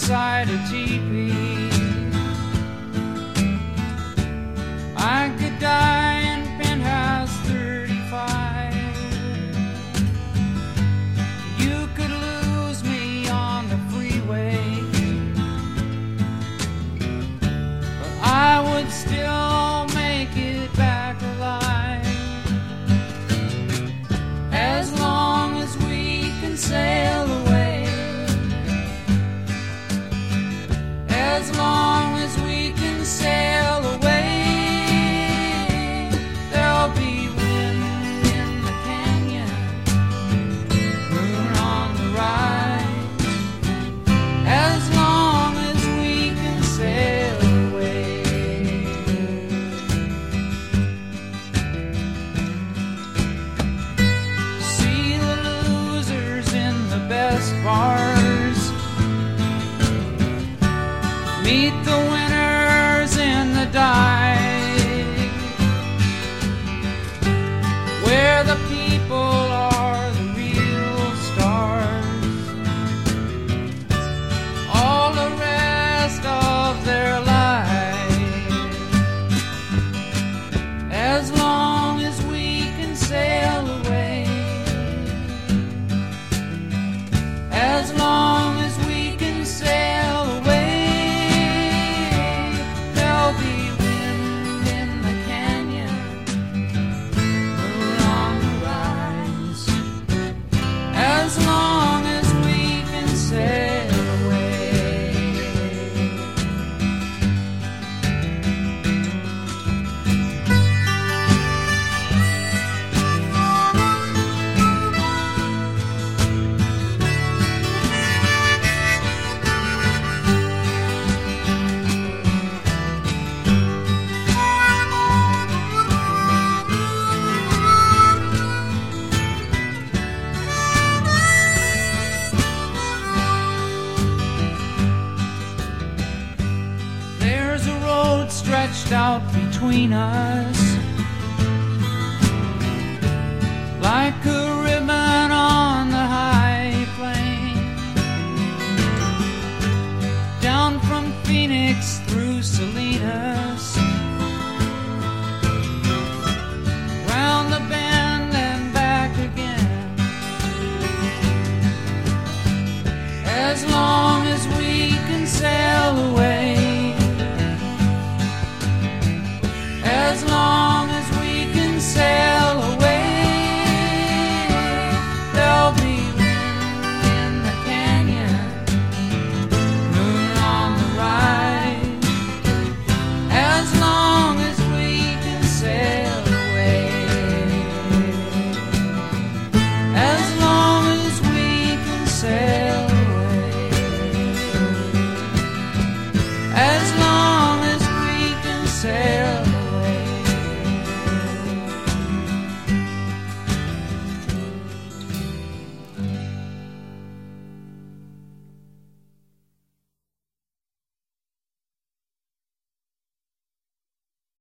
outside a teepee. I could die in penthouse 35. You could lose me on the freeway, but I would still make it back alive. As long as we can sail away, as long as we can sail away, there'll be wind in the canyon, moon on the rise, as long as we can sail away. See the losers in the best bars, meet the winners in the dive, where the people are the real stars. All the rest of their lives, as long as we can sail away, as long as we can sail away, there'll be wind in the canyon, moon on the rise, as long as we can sail away. There's a road stretched out between us, like a ribbon